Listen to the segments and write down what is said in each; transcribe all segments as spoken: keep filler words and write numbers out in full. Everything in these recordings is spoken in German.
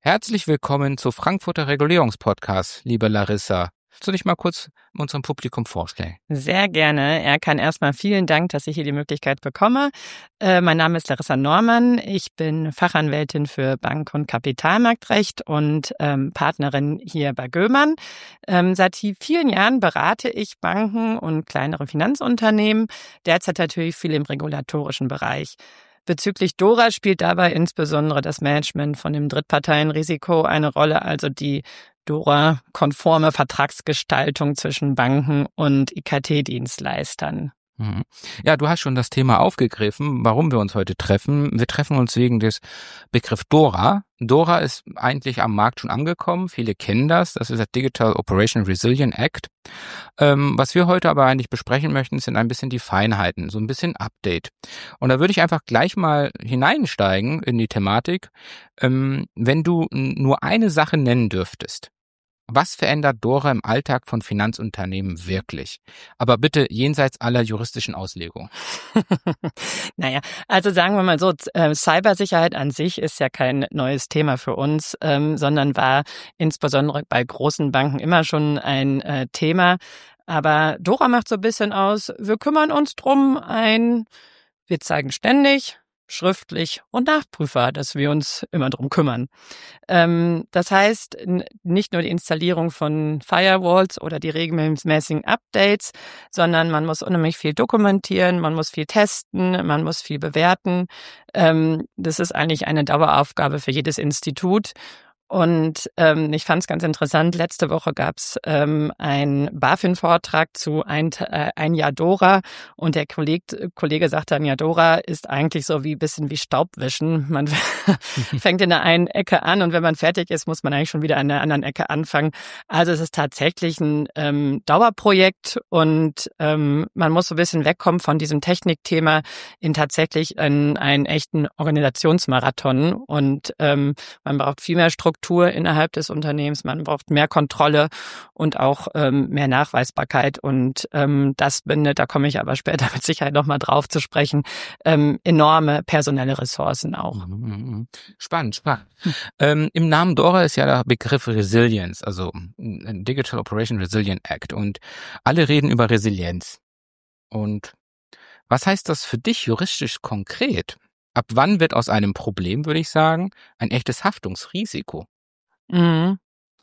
Herzlich willkommen zu Frankfurter Regulierungspodcast, liebe Larissa. Willst du dich mal kurz unserem Publikum vorstellen? Sehr gerne. Erkan, erstmal vielen Dank, dass ich hier die Möglichkeit bekomme. Äh, mein Name ist Larissa Normann. Ich bin Fachanwältin für Bank- und Kapitalmarktrecht und ähm, Partnerin hier bei Göhmann. Ähm, seit vielen Jahren berate ich Banken und kleinere Finanzunternehmen, derzeit natürlich viel im regulatorischen Bereich. Bezüglich DORA spielt dabei insbesondere das Management von dem Drittparteienrisiko eine Rolle, also die DORA-konforme Vertragsgestaltung zwischen Banken und I K T-Dienstleistern. Ja, du hast schon das Thema aufgegriffen, warum wir uns heute treffen. Wir treffen uns wegen des Begriff DORA. DORA ist eigentlich am Markt schon angekommen. Viele kennen das. Das ist der Digital Operation Resilience Act. Ähm, was wir heute aber eigentlich besprechen möchten, sind ein bisschen die Feinheiten, so ein bisschen Update. Und da würde ich einfach gleich mal hineinsteigen in die Thematik. Ähm, wenn du nur eine Sache nennen dürftest, was verändert DORA im Alltag von Finanzunternehmen wirklich? Aber bitte jenseits aller juristischen Auslegungen. Naja, also sagen wir mal so, äh, Cybersicherheit an sich ist ja kein neues Thema für uns, ähm, sondern war insbesondere bei großen Banken immer schon ein äh, Thema. Aber DORA macht so ein bisschen aus, wir kümmern uns drum, ein, wir zeigen ständig, schriftlich und nachprüfbar, dass wir uns immer drum kümmern. Ähm, das heißt, n- nicht nur die Installierung von Firewalls oder die regelmäßigen Updates, sondern man muss unheimlich viel dokumentieren, man muss viel testen, man muss viel bewerten. Ähm, das ist eigentlich eine Daueraufgabe für jedes Institut. Und ähm, ich fand es ganz interessant, letzte Woche gab es ähm, einen BaFin-Vortrag zu ein, äh, ein Jahr DORA und der Kollege, Kollege sagte, ein Jahr DORA ist eigentlich so wie ein bisschen wie Staubwischen. Man fängt in der einen Ecke an und wenn man fertig ist, muss man eigentlich schon wieder an der anderen Ecke anfangen. Also es ist tatsächlich ein ähm, Dauerprojekt und ähm, man muss so ein bisschen wegkommen von diesem Technikthema in tatsächlich einen, einen echten Organisationsmarathon und ähm, man braucht viel mehr Struktur innerhalb des Unternehmens, man braucht mehr Kontrolle und auch ähm, mehr Nachweisbarkeit und ähm, das bindet, da komme ich aber später mit Sicherheit nochmal drauf zu sprechen, ähm, enorme personelle Ressourcen auch. Spannend, spannend. ähm, Im Namen DORA ist ja der Begriff Resilience, also Digital Operation Resilience Act und alle reden über Resilienz. Und was heißt das für dich juristisch konkret? Ab wann wird aus einem Problem, würde ich sagen, ein echtes Haftungsrisiko? Mhm.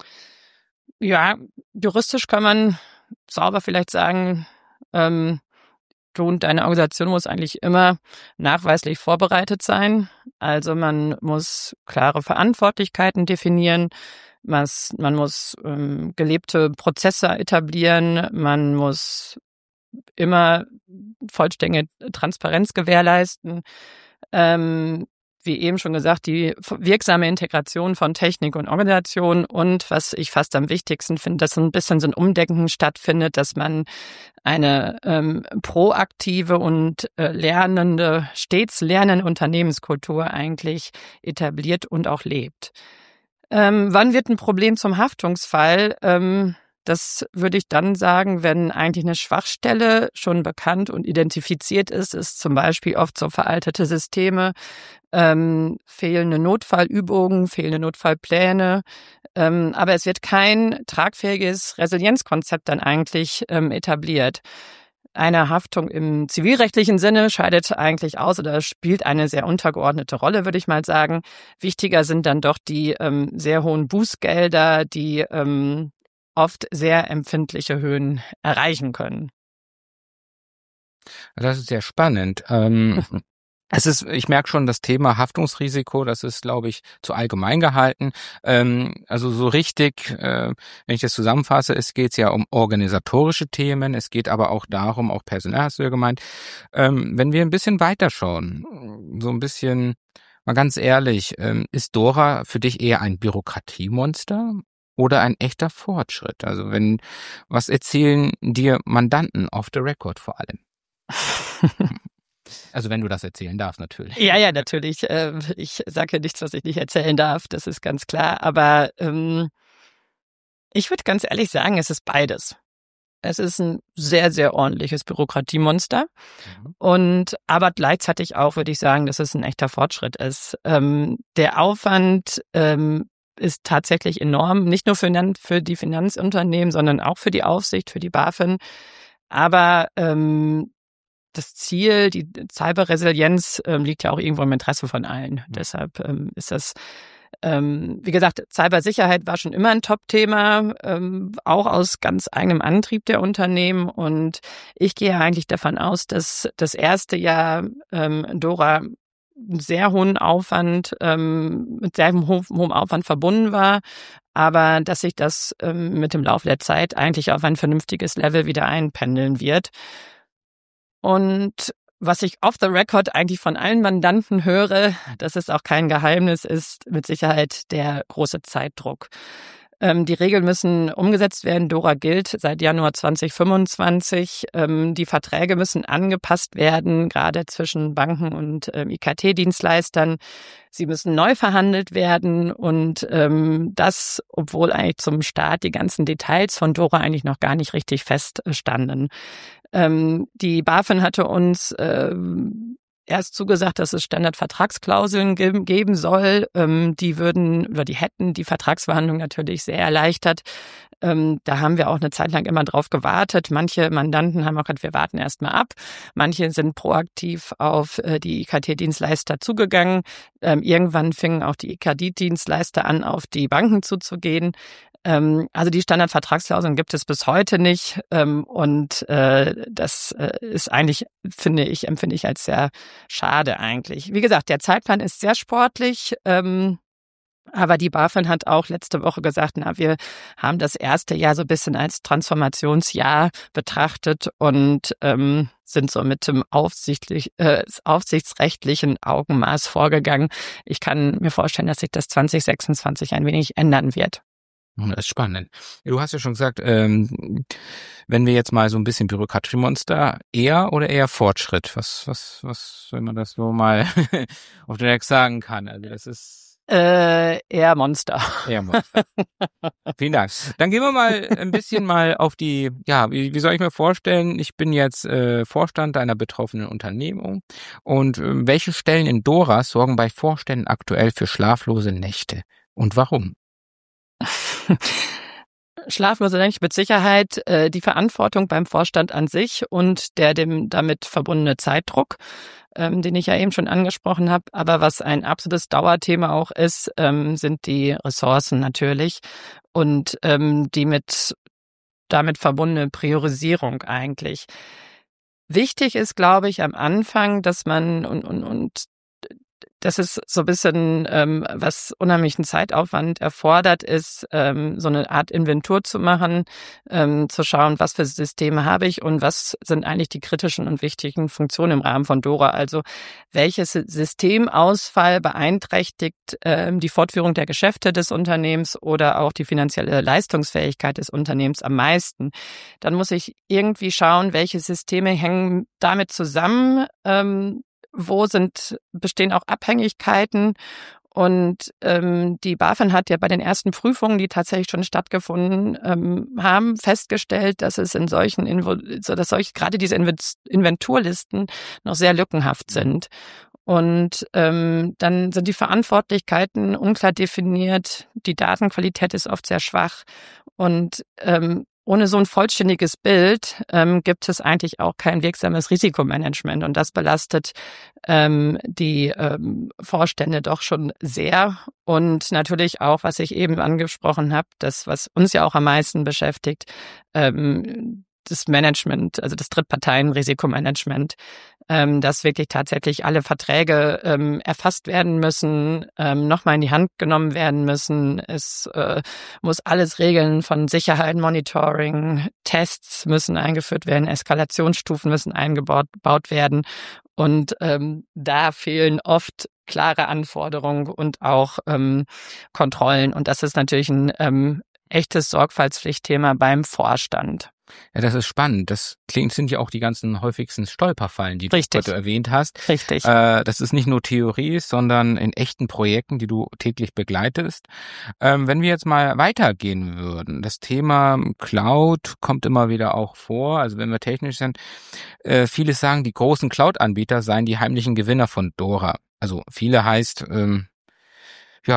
Ja, juristisch kann man sauber vielleicht sagen, ähm, du und deine Organisation muss eigentlich immer nachweislich vorbereitet sein. Also man muss klare Verantwortlichkeiten definieren, was, man muss ähm, gelebte Prozesse etablieren, man muss immer vollständige Transparenz gewährleisten. Ähm, wie eben schon gesagt, die wirksame Integration von Technik und Organisation und was ich fast am wichtigsten finde, dass so ein bisschen so ein Umdenken stattfindet, dass man eine ähm, proaktive und äh, lernende, stets lernende Unternehmenskultur eigentlich etabliert und auch lebt. Ähm, wann wird ein Problem zum Haftungsfall? Ähm, das würde ich dann sagen, wenn eigentlich eine Schwachstelle schon bekannt und identifiziert ist, ist zum Beispiel oft so veraltete Systeme, ähm, fehlende Notfallübungen, fehlende Notfallpläne. Ähm, aber es wird kein tragfähiges Resilienzkonzept dann eigentlich ähm, etabliert. Eine Haftung im zivilrechtlichen Sinne scheidet eigentlich aus oder spielt eine sehr untergeordnete Rolle, würde ich mal sagen. Wichtiger sind dann doch die ähm, sehr hohen Bußgelder, die ähm, oft sehr empfindliche Höhen erreichen können. Das ist sehr spannend. Ähm, es ist, ich merke schon, das Thema Haftungsrisiko, das ist, glaube ich, zu allgemein gehalten. Ähm, also so richtig, äh, wenn ich das zusammenfasse, es geht ja um organisatorische Themen, es geht aber auch darum, auch personell hast du ja gemeint, ähm, wenn wir ein bisschen weiterschauen, so ein bisschen, mal ganz ehrlich, ähm, ist DORA für dich eher ein Bürokratiemonster oder ein echter Fortschritt? Also wenn, was erzählen dir Mandanten off the record vor allem? Also wenn du das erzählen darfst, natürlich. Ja, ja, natürlich. Äh, ich sage nichts, was ich nicht erzählen darf, das ist ganz klar. Aber ähm, ich würde ganz ehrlich sagen, es ist beides. Es ist ein sehr, sehr ordentliches Bürokratiemonster. Mhm. Und aber gleichzeitig auch, würde ich sagen, dass es ein echter Fortschritt ist. Ähm, der Aufwand, ähm, ist tatsächlich enorm, nicht nur für, für die Finanzunternehmen, sondern auch für die Aufsicht, für die BaFin. Aber ähm, das Ziel, die Cyberresilienz, ähm, liegt ja auch irgendwo im Interesse von allen. Mhm. Deshalb ähm, ist das, ähm, wie gesagt, Cybersicherheit war schon immer ein Top-Thema, ähm, auch aus ganz eigenem Antrieb der Unternehmen. Und ich gehe eigentlich davon aus, dass das erste Jahr ähm, Dora einen sehr hohen Aufwand, ähm, mit sehr ho- hohem Aufwand verbunden war, aber dass sich das ähm, mit dem Laufe der Zeit eigentlich auf ein vernünftiges Level wieder einpendeln wird. Und was ich off the record eigentlich von allen Mandanten höre, dass es auch kein Geheimnis ist, mit Sicherheit der große Zeitdruck. Ähm, die Regeln müssen umgesetzt werden. Dora gilt seit Januar zwanzig fünfundzwanzig. Ähm, die Verträge müssen angepasst werden, gerade zwischen Banken und ähm, I K T-Dienstleistern. Sie müssen neu verhandelt werden und ähm, das, obwohl eigentlich zum Start die ganzen Details von Dora eigentlich noch gar nicht richtig feststanden. Ähm, die BaFin hatte uns ähm, erst zugesagt, dass es Standardvertragsklauseln ge- geben soll. Ähm, die würden oder die hätten die Vertragsverhandlungen natürlich sehr erleichtert. Ähm, da haben wir auch eine Zeit lang immer drauf gewartet. Manche Mandanten haben auch gesagt, wir warten erst mal ab. Manche sind proaktiv auf äh, die I K T-Dienstleister zugegangen. Ähm, irgendwann fingen auch die I K T-Dienstleister an, auf die Banken zuzugehen. Ähm, also die Standardvertragsklauseln gibt es bis heute nicht. Ähm, und äh, das äh, ist eigentlich, finde ich, empfinde ich als sehr schade eigentlich. Wie gesagt, der Zeitplan ist sehr sportlich. Ähm, Aber die BaFin hat auch letzte Woche gesagt, na, wir haben das erste Jahr so ein bisschen als Transformationsjahr betrachtet und ähm, sind so mit dem aufsichtlich, äh, aufsichtsrechtlichen Augenmaß vorgegangen. Ich kann mir vorstellen, dass sich das zwanzig sechsundzwanzig ein wenig ändern wird. Das ist spannend. Du hast ja schon gesagt, ähm, wenn wir jetzt mal so ein bisschen Bürokratiemonster, eher oder eher Fortschritt? Was, was, was, wenn man das so mal auf den Eck sagen kann? Also das ist Äh, eher Monster. Eher Monster. Vielen Dank. Dann gehen wir mal ein bisschen mal auf die, ja, wie, wie soll ich mir vorstellen, ich bin jetzt äh, Vorstand einer betroffenen Unternehmung und äh, welche Stellen in Dora sorgen bei Vorständen aktuell für schlaflose Nächte und warum? Schlaflose Nächte mit Sicherheit äh, die Verantwortung beim Vorstand an sich und der dem damit verbundene Zeitdruck, ähm, den ich ja eben schon angesprochen habe. Aber was ein absolutes Dauerthema auch ist, ähm, sind die Ressourcen natürlich und ähm, die mit damit verbundene Priorisierung eigentlich. Wichtig ist, glaube ich, am Anfang, dass man und und und das ist so ein bisschen, ähm, was unheimlichen Zeitaufwand erfordert, ist, ähm, so eine Art Inventur zu machen, ähm, zu schauen, was für Systeme habe ich und was sind eigentlich die kritischen und wichtigen Funktionen im Rahmen von Dora. Also welches Systemausfall beeinträchtigt ähm, die Fortführung der Geschäfte des Unternehmens oder auch die finanzielle Leistungsfähigkeit des Unternehmens am meisten. Dann muss ich irgendwie schauen, welche Systeme hängen damit zusammen, ähm, wo sind, bestehen auch Abhängigkeiten. Und ähm, die BaFin hat ja bei den ersten Prüfungen, die tatsächlich schon stattgefunden ähm, haben, festgestellt, dass es in solchen, Invo- so dass solche, gerade diese Inventurlisten noch sehr lückenhaft sind. Und ähm, dann sind die Verantwortlichkeiten unklar definiert, die Datenqualität ist oft sehr schwach und ähm, ohne so ein vollständiges Bild ähm, gibt es eigentlich auch kein wirksames Risikomanagement und das belastet ähm, die ähm, Vorstände doch schon sehr und natürlich auch, was ich eben angesprochen habe, das, was uns ja auch am meisten beschäftigt, ähm, das Management, also das Drittparteien-Risikomanagement, ähm, dass wirklich tatsächlich alle Verträge ähm, erfasst werden müssen, ähm, nochmal in die Hand genommen werden müssen. Es äh, muss alles regeln von Sicherheit, Monitoring, Tests müssen eingeführt werden, Eskalationsstufen müssen eingebaut baut werden. Und ähm, da fehlen oft klare Anforderungen und auch ähm, Kontrollen. Und das ist natürlich ein ähm, echtes Sorgfaltspflichtthema beim Vorstand. Ja, das ist spannend. Das klingt, sind ja auch die ganzen häufigsten Stolperfallen, die Richtig. du heute erwähnt hast. Richtig. Äh, das ist nicht nur Theorie, sondern in echten Projekten, die du täglich begleitest. Ähm, wenn wir jetzt mal weitergehen würden, das Thema Cloud kommt immer wieder auch vor. Also wenn wir technisch sind, äh, viele sagen, die großen Cloud-Anbieter seien die heimlichen Gewinner von Dora. Also viele heißt, ähm, ja,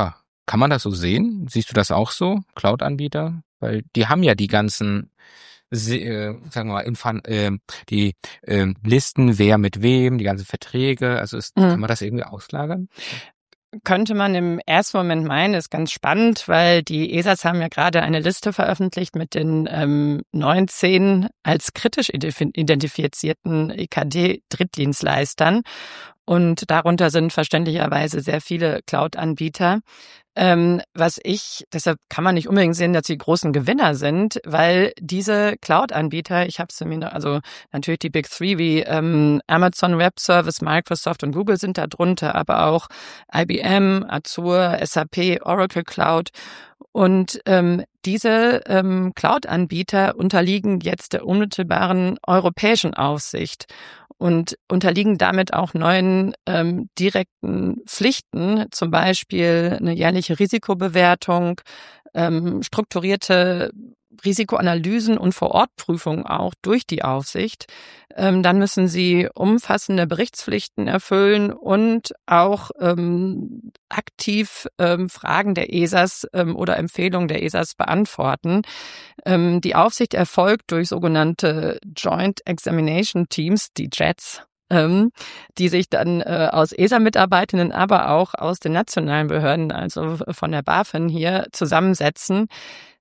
Kann man das so sehen? Siehst du das auch so, Cloud-Anbieter? Weil die haben ja die ganzen, äh, sagen wir mal, Infan äh, die äh, Listen, wer mit wem, die ganzen Verträge. Also ist, Mhm. kann man das irgendwie auslagern? Könnte man im ersten Moment meinen, ist ganz spannend, weil die E S As haben ja gerade eine Liste veröffentlicht mit den ähm, neunzehn als kritisch identifizierten E K D-Drittdienstleistern. Und darunter sind verständlicherweise sehr viele Cloud-Anbieter. Ähm, was ich, deshalb kann man nicht unbedingt sehen, dass sie großen Gewinner sind, weil diese Cloud-Anbieter, ich habe es mir, noch, also natürlich die Big Three wie ähm, Amazon Web Service, Microsoft und Google sind da drunter, aber auch I B M, Azure, S A P, Oracle Cloud. Und ähm, diese ähm, Cloud-Anbieter unterliegen jetzt der unmittelbaren europäischen Aufsicht und unterliegen damit auch neuen ähm, direkten Pflichten, zum Beispiel eine jährliche Risikobewertung, ähm, strukturierte Risikoanalysen und Vorortprüfungen auch durch die Aufsicht. Ähm, dann müssen sie umfassende Berichtspflichten erfüllen und auch ähm, aktiv ähm, Fragen der E S As ähm, oder Empfehlungen der E S As beantworten. Ähm, die Aufsicht erfolgt durch sogenannte Joint Examination Teams, die J E Ts, ähm, die sich dann äh, aus E S A-Mitarbeitenden, aber auch aus den nationalen Behörden, also von der BaFin hier, zusammensetzen.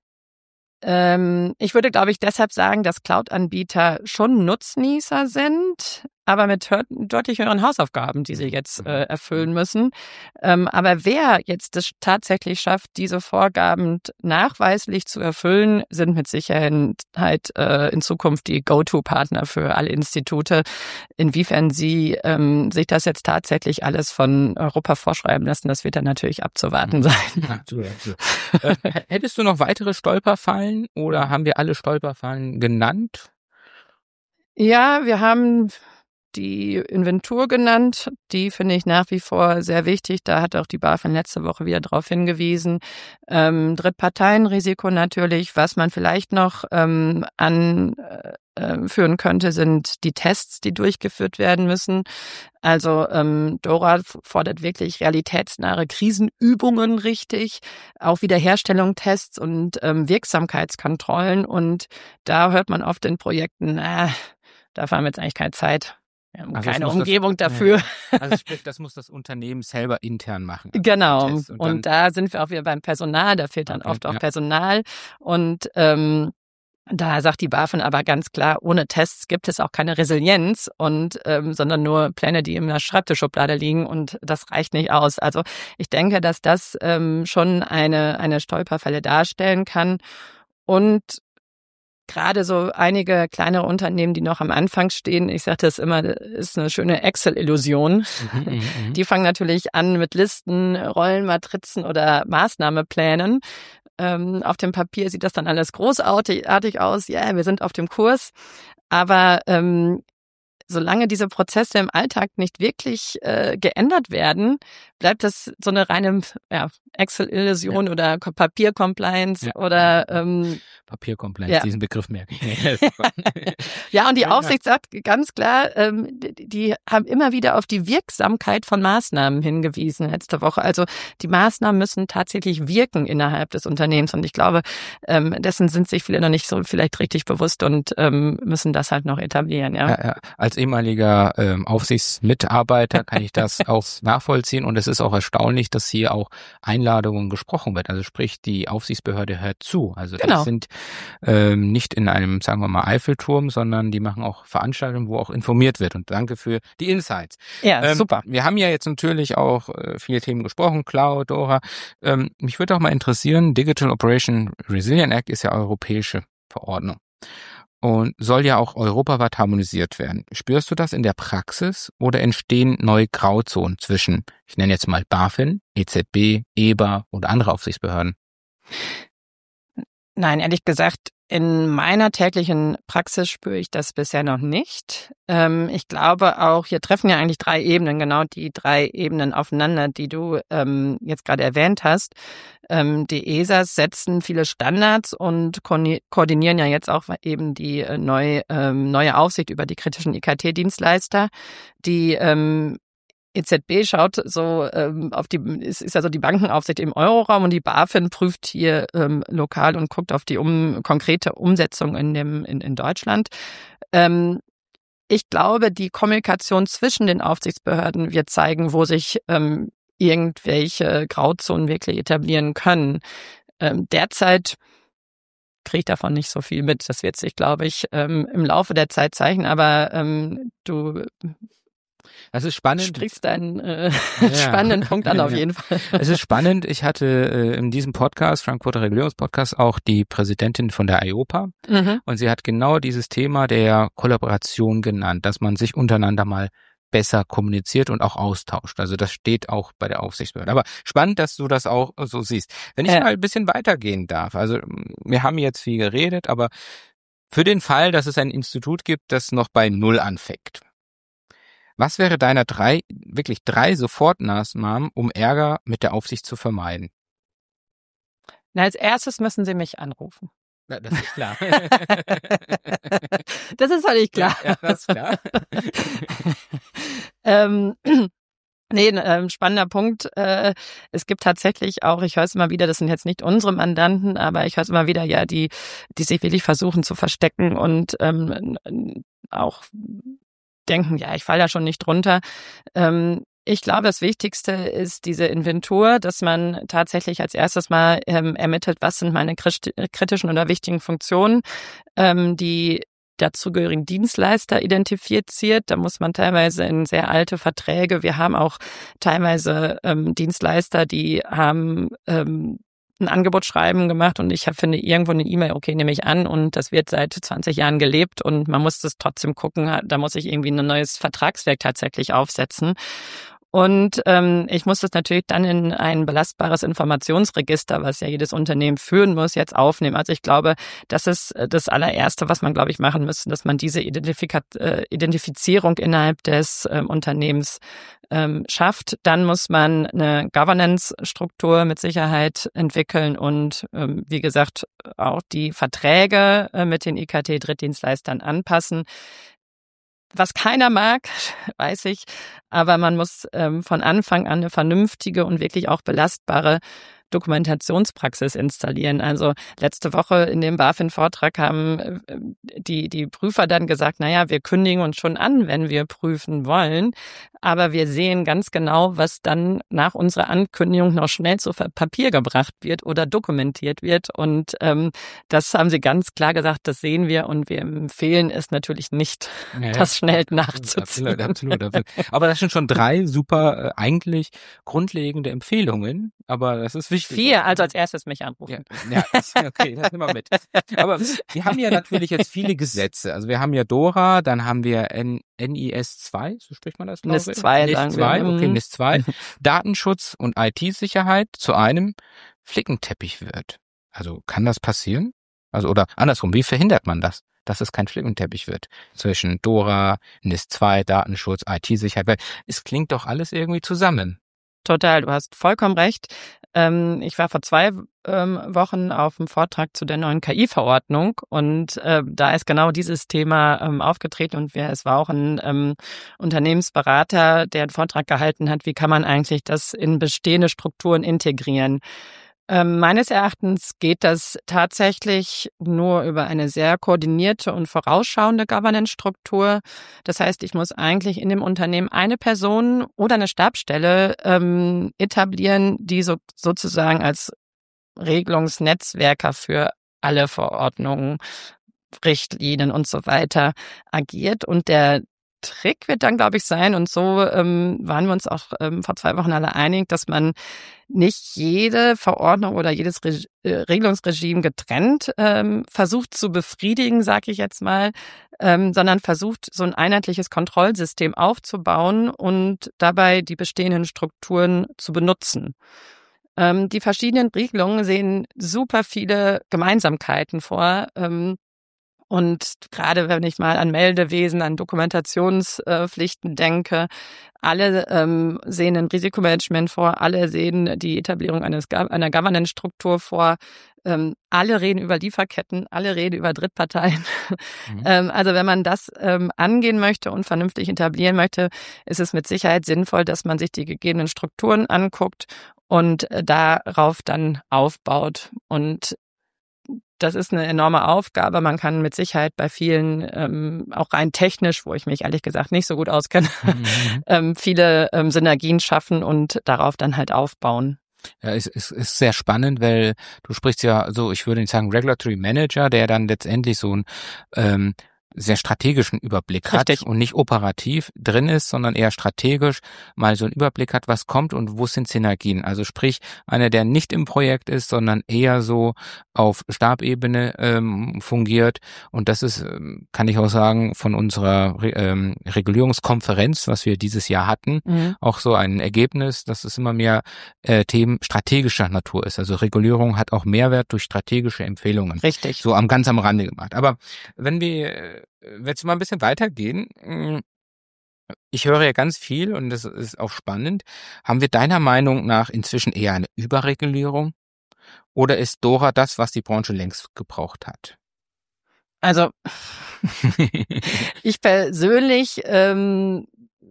Ähm, ich würde, glaube ich, deshalb sagen, dass Cloud-Anbieter schon Nutznießer sind, aber mit deutlich höheren Hausaufgaben, die sie jetzt äh, erfüllen müssen. Ähm, aber wer jetzt es tatsächlich schafft, diese Vorgaben nachweislich zu erfüllen, sind mit Sicherheit äh, in Zukunft die Go-To-Partner für alle Institute. Inwiefern sie ähm, sich das jetzt tatsächlich alles von Europa vorschreiben lassen, das wird dann natürlich abzuwarten sein. Absolut, absolut. äh, hättest du noch weitere Stolperfallen oder haben wir alle Stolperfallen genannt? Ja, wir haben die Inventur genannt. Die finde ich nach wie vor sehr wichtig. Da hat auch die BaFin letzte Woche wieder darauf hingewiesen. Ähm, Drittparteienrisiko natürlich. Was man vielleicht noch ähm, anführen könnte, sind die Tests, die durchgeführt werden müssen. Also ähm, DORA fordert wirklich realitätsnahe Krisenübungen richtig, auch Wiederherstellungstests und ähm, Wirksamkeitskontrollen. Und da hört man oft in Projekten, äh, dafür haben wir jetzt eigentlich keine Zeit. Wir haben Also keine Umgebung das, dafür. Ja, also sprich, das muss das Unternehmen selber intern machen. Also genau. Und, und da sind wir auch wieder beim Personal. Da fehlt dann okay, oft auch ja. Personal. Und ähm, da sagt die BaFin aber ganz klar, ohne Tests gibt es auch keine Resilienz, und ähm, sondern nur Pläne, die in der Schreibtischschublade liegen, und das reicht nicht aus. Also ich denke, dass das ähm, schon eine eine Stolperfalle darstellen kann. Und gerade so einige kleinere Unternehmen, die noch am Anfang stehen, ich sage das immer, ist eine schöne Excel-Illusion. Mhm, die fangen natürlich an mit Listen, Rollenmatrizen oder Maßnahmeplänen. Ähm, auf dem Papier sieht das dann alles großartig aus. Ja, wir sind auf dem Kurs. Aber ähm, solange diese Prozesse im Alltag nicht wirklich äh, geändert werden, bleibt das so eine reine ja, Excel-Illusion ja. oder Papier-Compliance ja. oder ähm, Papier-Compliance, ja. diesen Begriff merke ich. ja, und die Aufsicht sagt ganz klar, ähm, die, die haben immer wieder auf die Wirksamkeit von Maßnahmen hingewiesen letzte Woche. Also die Maßnahmen müssen tatsächlich wirken innerhalb des Unternehmens, und ich glaube, ähm, dessen sind sich viele noch nicht so vielleicht richtig bewusst und ähm, müssen das halt noch etablieren. Ja, ja, ja. Als ehemaliger ähm, Aufsichtsmitarbeiter kann ich das auch nachvollziehen, und es ist auch erstaunlich, dass hier auch Einladungen gesprochen wird. Also sprich, die Aufsichtsbehörde hört zu. Also genau. die sind ähm, nicht in einem, sagen wir mal, Eiffelturm, sondern die machen auch Veranstaltungen, wo auch informiert wird. Und danke für die Insights. Ja, ähm, super. Wir haben ja jetzt natürlich auch äh, viele Themen gesprochen, Cloud, DORA. Ähm, mich würde auch mal interessieren, Digital Operation Resilience Act ist ja europäische Verordnung und soll ja auch europaweit harmonisiert werden. Spürst du das in der Praxis oder entstehen neue Grauzonen zwischen, ich nenne jetzt mal BaFin, E Z B, E B A und andere Aufsichtsbehörden? Nein, ehrlich gesagt, in meiner täglichen Praxis spüre ich das bisher noch nicht. Ähm, ich glaube auch, hier treffen ja eigentlich drei Ebenen, genau die drei Ebenen aufeinander, die du ähm, jetzt gerade erwähnt hast. Ähm, die E S As setzen viele Standards und ko- koordinieren ja jetzt auch eben die äh, neue, ähm, neue Aufsicht über die kritischen I K T-Dienstleister, die ähm, E Z B schaut so ähm, auf die, ist, ist also die Bankenaufsicht im Euroraum und die BaFin prüft hier ähm, lokal und guckt auf die um, konkrete Umsetzung in dem in, in Deutschland. Ähm, ich glaube, die Kommunikation zwischen den Aufsichtsbehörden wird zeigen, wo sich ähm, irgendwelche Grauzonen wirklich etablieren können. Ähm, derzeit kriege ich davon nicht so viel mit. Das wird sich, glaube ich, ähm, im Laufe der Zeit zeigen. Aber ähm, du Das ist spannend. sprichst einen äh, Ja. spannenden Punkt an, auf Ja. jeden Fall. Es ist spannend. Ich hatte äh, in diesem Podcast, Frankfurter Regulierungspodcast, auch die Präsidentin von der I O P A. Mhm. Und sie hat genau dieses Thema der Kollaboration genannt, dass man sich untereinander mal besser kommuniziert und auch austauscht. Also das steht auch bei der Aufsichtsbehörde. Aber spannend, dass du das auch so siehst. Wenn ich Ja. mal ein bisschen weitergehen darf. Also wir haben jetzt viel geredet, aber für den Fall, dass es ein Institut gibt, das noch bei Null anfängt. Was wäre deiner drei, wirklich drei Sofortmaßnahmen, um Ärger mit der Aufsicht zu vermeiden? Na, als erstes müssen Sie mich anrufen. Ja, das ist klar. Das ist völlig klar. Ja, ja, das ist klar. ähm, nee, ein ähm, spannender Punkt. Äh, es gibt tatsächlich auch, ich höre es immer wieder, das sind jetzt nicht unsere Mandanten, aber ich höre es immer wieder, ja, die, die sich wirklich versuchen zu verstecken und ähm, auch denken, ja, ich falle da schon nicht drunter. Ähm, ich glaube, das Wichtigste ist diese Inventur, dass man tatsächlich als erstes mal ähm, ermittelt, was sind meine kritischen oder wichtigen Funktionen, ähm, die dazugehörigen Dienstleister identifiziert. Da muss man teilweise in sehr alte Verträge, wir haben auch teilweise ähm, Dienstleister, die haben ähm, ein Angebotsschreiben gemacht und ich finde irgendwo eine E-Mail, okay, nehme ich an und das wird seit zwanzig Jahren gelebt und man muss das trotzdem gucken, da muss ich irgendwie ein neues Vertragswerk tatsächlich aufsetzen. Und ähm, ich muss das natürlich dann in ein belastbares Informationsregister, was ja jedes Unternehmen führen muss, jetzt aufnehmen. Also ich glaube, das ist das allererste, was man, glaube ich, machen müsste, dass man diese Identifika- äh, Identifizierung innerhalb des ähm, Unternehmens ähm, schafft. Dann muss man eine Governance-Struktur mit Sicherheit entwickeln und, ähm, wie gesagt, auch die Verträge äh, mit den I K T-Drittdienstleistern anpassen. Was keiner mag, weiß ich, aber man muss ähm, von Anfang an eine vernünftige und wirklich auch belastbare Dokumentationspraxis installieren. Also letzte Woche in dem BaFin-Vortrag haben die, die Prüfer dann gesagt, naja, wir kündigen uns schon an, wenn wir prüfen wollen, aber wir sehen ganz genau, was dann nach unserer Ankündigung noch schnell zu Papier gebracht wird oder dokumentiert wird. Und ähm, das haben sie ganz klar gesagt, das sehen wir und wir empfehlen es natürlich nicht, ja, das schnell nachzuziehen. Absolut, absolut, absolut. Aber das sind schon drei super, äh, eigentlich grundlegende Empfehlungen, aber das ist wichtig. Vier, also als erstes mich anrufen. Ja, ja, okay, das nehmen wir mit. Aber wir haben ja natürlich jetzt viele Gesetze. Also wir haben ja DORA, dann haben wir N I S zwei, so spricht man das, glaube ich. N I S zwei, sagen wir. N I S zwei, okay, N I S zwei. Datenschutz und I T-Sicherheit zu einem Flickenteppich wird. Also kann das passieren? Also oder andersrum, wie verhindert man das, dass es kein Flickenteppich wird zwischen DORA, N I S zwei, Datenschutz, I T-Sicherheit? Weil es klingt doch alles irgendwie zusammen. Total, du hast vollkommen recht. Ähm, ich war vor zwei ähm, Wochen auf einem Vortrag zu der neuen K I-Verordnung und äh, da ist genau dieses Thema ähm, aufgetreten und wir, es war auch ein ähm, Unternehmensberater, der einen Vortrag gehalten hat, wie kann man eigentlich das in bestehende Strukturen integrieren. Ähm, meines Erachtens geht das tatsächlich nur über eine sehr koordinierte und vorausschauende Governance-Struktur. Das heißt, ich muss eigentlich in dem Unternehmen eine Person oder eine Stabsstelle ähm, etablieren, die so, sozusagen als Regelungsnetzwerker für alle Verordnungen, Richtlinien und so weiter agiert. Und der Trick wird dann, glaube ich, sein, und so ähm, waren wir uns auch ähm, vor zwei Wochen alle einig, dass man nicht jede Verordnung oder jedes Re- äh, Regelungsregime getrennt ähm, versucht zu befriedigen, sage ich jetzt mal, ähm, sondern versucht, so ein einheitliches Kontrollsystem aufzubauen und dabei die bestehenden Strukturen zu benutzen. Ähm, die verschiedenen Regelungen sehen super viele Gemeinsamkeiten vor. Ähm, Und gerade wenn ich mal an Meldewesen, an Dokumentationspflichten denke, alle ähm, sehen ein Risikomanagement vor, alle sehen die Etablierung eines einer Governance-Struktur vor. ähm, alle reden über Lieferketten, alle reden über Drittparteien. Mhm. ähm, also wenn man das ähm, angehen möchte und vernünftig etablieren möchte, ist es mit Sicherheit sinnvoll, dass man sich die gegebenen Strukturen anguckt und äh, darauf dann aufbaut. Und das ist eine enorme Aufgabe. Man kann mit Sicherheit bei vielen, ähm, auch rein technisch, wo ich mich ehrlich gesagt nicht so gut auskenne, Mhm. ähm, viele ähm, Synergien schaffen und darauf dann halt aufbauen. Ja, es ist, ist sehr spannend, weil du sprichst ja so, ich würde nicht sagen Regulatory Manager, der dann letztendlich so einen ähm, sehr strategischen Überblick hat Richtig. und nicht operativ drin ist, sondern eher strategisch mal so einen Überblick hat, was kommt und wo sind Synergien. Also sprich, einer, der nicht im Projekt ist, sondern eher so auf Stabebene ähm, fungiert. Und das ist, ähm, kann ich auch sagen, von unserer Re ähm, Regulierungskonferenz, was wir dieses Jahr hatten, Mhm. auch so ein Ergebnis, dass es immer mehr äh, Themen strategischer Natur ist. Also Regulierung hat auch Mehrwert durch strategische Empfehlungen. Richtig. So am ganz am Rande gemacht. Aber wenn wir äh, jetzt mal ein bisschen weitergehen, mh, ich höre ja ganz viel und das ist auch spannend. Haben wir deiner Meinung nach inzwischen eher eine Überregulierung oder ist Dora das, was die Branche längst gebraucht hat? Also ich persönlich, ähm,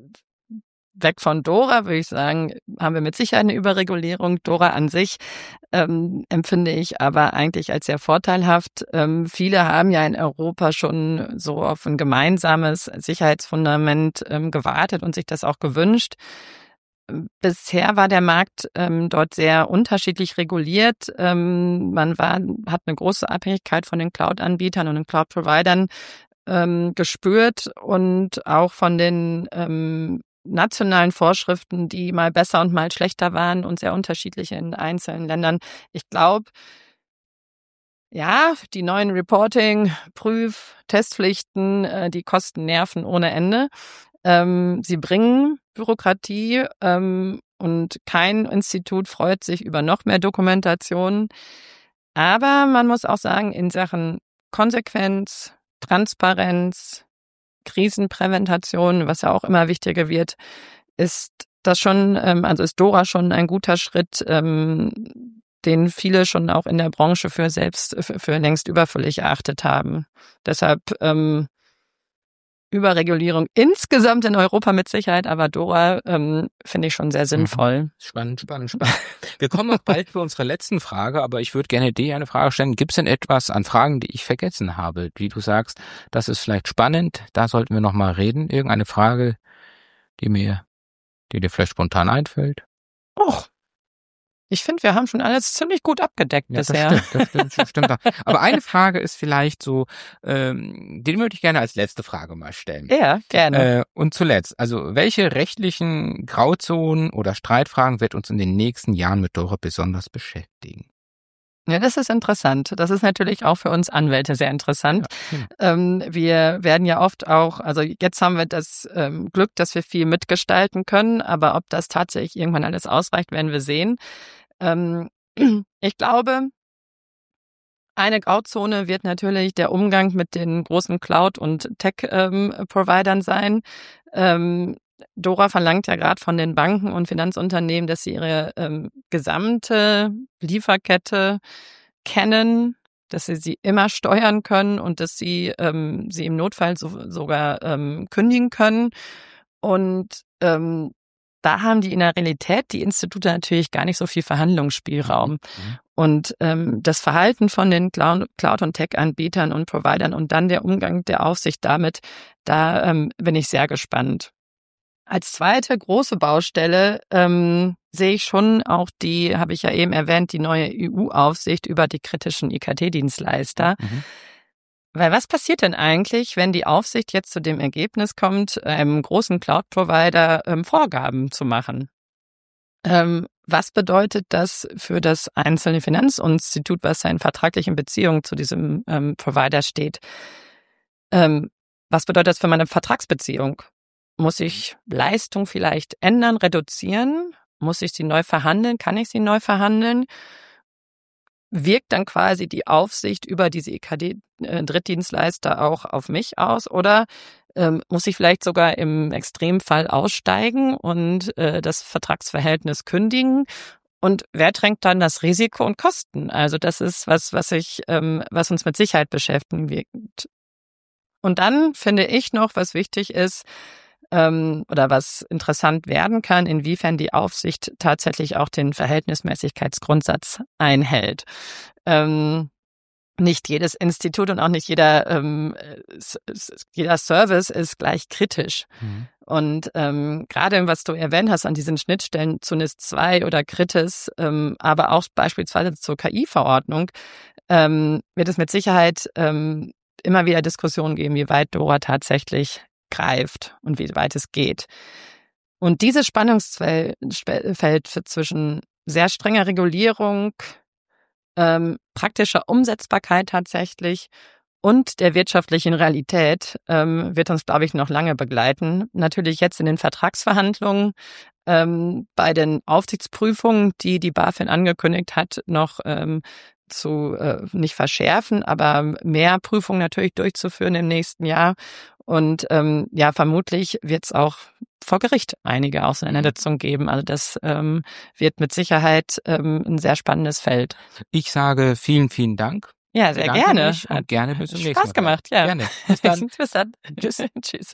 weg von Dora, würde ich sagen, haben wir mit Sicherheit eine Überregulierung. Dora an sich ähm, empfinde ich aber eigentlich als sehr vorteilhaft. Ähm, viele haben ja in Europa schon so auf ein gemeinsames Sicherheitsfundament ähm, gewartet und sich das auch gewünscht. Bisher war der Markt ähm, dort sehr unterschiedlich reguliert. Ähm, man war, hat eine große Abhängigkeit von den Cloud-Anbietern und den Cloud-Providern ähm, gespürt und auch von den ähm, nationalen Vorschriften, die mal besser und mal schlechter waren und sehr unterschiedlich in einzelnen Ländern. Ich glaube, ja, die neuen Reporting, Prüf-, Testpflichten, äh, die kosten Nerven ohne Ende. Ähm, sie bringen Bürokratie ähm, und kein Institut freut sich über noch mehr Dokumentation. Aber man muss auch sagen, in Sachen Konsequenz, Transparenz, Krisenprävention, was ja auch immer wichtiger wird, ist das schon, ähm, also ist Dora schon ein guter Schritt, ähm, den viele schon auch in der Branche für selbst, für, für längst überfällig erachtet haben. Deshalb ähm, Überregulierung insgesamt in Europa mit Sicherheit, aber Dora ähm, finde ich schon sehr sinnvoll. Spannend, spannend, spannend. Wir kommen auch bald zu unserer letzten Frage, aber ich würde gerne dir eine Frage stellen. Gibt es denn etwas an Fragen, die ich vergessen habe, wie du sagst, das ist vielleicht spannend, da sollten wir noch mal reden? Irgendeine Frage, die mir, die dir vielleicht spontan einfällt? Och, ich finde, wir haben schon alles ziemlich gut abgedeckt Ja, bisher. das stimmt, das stimmt, das stimmt. Aber eine Frage ist vielleicht so, ähm, die würde ich gerne als letzte Frage mal stellen. Ja, gerne. Äh, und zuletzt, also welche rechtlichen Grauzonen oder Streitfragen wird uns in den nächsten Jahren mit Dora besonders beschäftigen? Ja, das ist interessant. Das ist natürlich auch für uns Anwälte sehr interessant. Ja, genau. Ähm, wir werden ja oft auch, also jetzt haben wir das ähm, Glück, dass wir viel mitgestalten können, aber ob das tatsächlich irgendwann alles ausreicht, werden wir sehen. Ähm, ich glaube, eine Grauzone wird natürlich der Umgang mit den großen Cloud- und Tech-Providern sein. Ähm, Dora verlangt ja gerade von den Banken und Finanzunternehmen, dass sie ihre ähm, gesamte Lieferkette kennen, dass sie sie immer steuern können und dass sie ähm, sie im Notfall so, sogar ähm, kündigen können. Und ähm, da haben die in der Realität die Institute natürlich gar nicht so viel Verhandlungsspielraum. Mhm. Und ähm, das Verhalten von den Cloud- Cloud- und Tech-Anbietern und Providern und dann der Umgang der Aufsicht damit, da ähm, bin ich sehr gespannt. Als zweite große Baustelle ähm, sehe ich schon auch die, habe ich ja eben erwähnt, die neue E U-Aufsicht über die kritischen I K T-Dienstleister. Mhm. Weil was passiert denn eigentlich, wenn die Aufsicht jetzt zu dem Ergebnis kommt, einem großen Cloud-Provider ähm, Vorgaben zu machen? Ähm, was bedeutet das für das einzelne Finanzinstitut, was ja in vertraglichen Beziehungen zu diesem ähm, Provider steht? Ähm, was bedeutet das für meine Vertragsbeziehung? Muss ich Leistung vielleicht ändern, reduzieren? Muss ich sie neu verhandeln? Kann ich sie neu verhandeln? Wirkt dann quasi die Aufsicht über diese I K D-Drittdienstleister auch auf mich aus? Oder ähm, muss ich vielleicht sogar im Extremfall aussteigen und äh, das Vertragsverhältnis kündigen? Und wer trägt dann das Risiko und Kosten? Also das ist was, was ich, ähm, was uns mit Sicherheit beschäftigen wird. Und dann finde ich noch, was wichtig ist, ähm, oder was interessant werden kann, inwiefern die Aufsicht tatsächlich auch den Verhältnismäßigkeitsgrundsatz einhält. Ähm, nicht jedes Institut und auch nicht jeder, ähm, s- s- jeder Service ist gleich kritisch. Mhm. Und ähm, gerade was du erwähnt hast an diesen Schnittstellen zu N I S zwei oder Kritis, ähm, aber auch beispielsweise zur K I-Verordnung, ähm, wird es mit Sicherheit ähm, immer wieder Diskussionen geben, wie weit Dora tatsächlich greift und wie weit es geht. Und dieses Spannungsfeld Feld zwischen sehr strenger Regulierung, ähm, praktischer Umsetzbarkeit tatsächlich und der wirtschaftlichen Realität ähm, wird uns, glaube ich, noch lange begleiten. Natürlich jetzt in den Vertragsverhandlungen, ähm, bei den Aufsichtsprüfungen, die die BaFin angekündigt hat, noch ähm, zu äh, nicht verschärfen, aber mehr Prüfungen natürlich durchzuführen im nächsten Jahr. Und ähm, ja, vermutlich wird es auch vor Gericht einige Auseinandersetzungen geben. Also das ähm, wird mit Sicherheit ähm, ein sehr spannendes Feld. Ich sage vielen, vielen Dank. Ja, sehr Bedanke gerne. mich und Hat gerne bis zum nächsten Mal. Spaß gemacht, ja. Gerne. Bis dann. Bis dann. Tschüss. Tschüss.